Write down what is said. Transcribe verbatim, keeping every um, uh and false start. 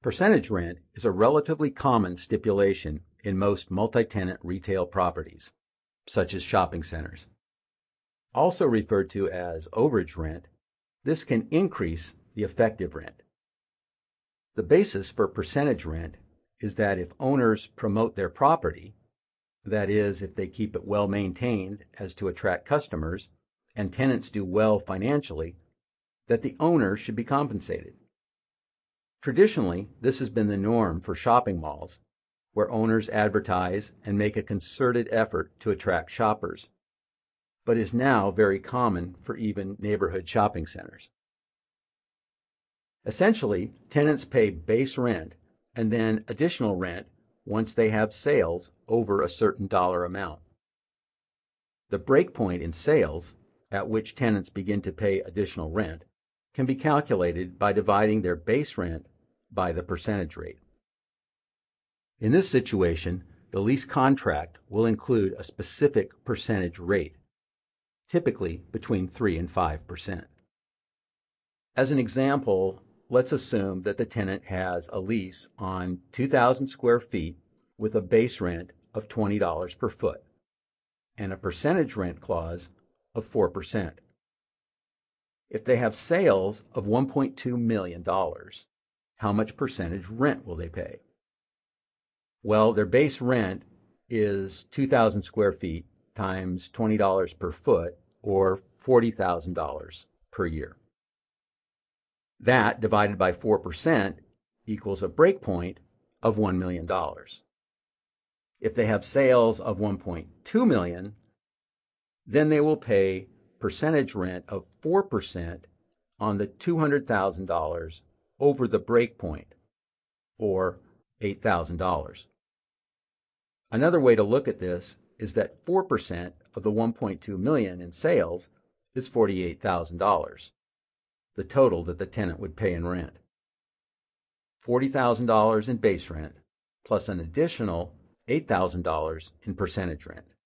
Percentage rent is a relatively common stipulation in most multi-tenant retail properties, such as shopping centers. Also referred to as overage rent, this can increase the effective rent. The basis for percentage rent is that if owners promote their property, that is, if they keep it well maintained as to attract customers, and tenants do well financially, that the owner should be compensated. Traditionally, this has been the norm for shopping malls, where owners advertise and make a concerted effort to attract shoppers, but is now very common for even neighborhood shopping centers. Essentially, tenants pay base rent and then additional rent once they have sales over a certain dollar amount. The break point in sales, at which tenants begin to pay additional rent, can be calculated by dividing their base rent by the percentage rate. In this situation, the lease contract will include a specific percentage rate, typically between three and five percent. As an example, let's assume that the tenant has a lease on two thousand square feet with a base rent of twenty dollars per foot and a percentage rent clause of four percent. If they have sales of one point two million dollars, how much percentage rent will they pay? Well, their base rent is two thousand square feet times twenty dollars per foot, or forty thousand dollars per year. That divided by four percent equals a break point of one million dollars. If they have sales of one point two million dollars, then they will pay percentage rent of four percent on the two hundred thousand dollars over the break point, or eight thousand dollars. Another way to look at this is that four percent of the one point two million dollars in sales is forty-eight thousand dollars, the total that the tenant would pay in rent. forty thousand dollars in base rent plus an additional eight thousand dollars in percentage rent.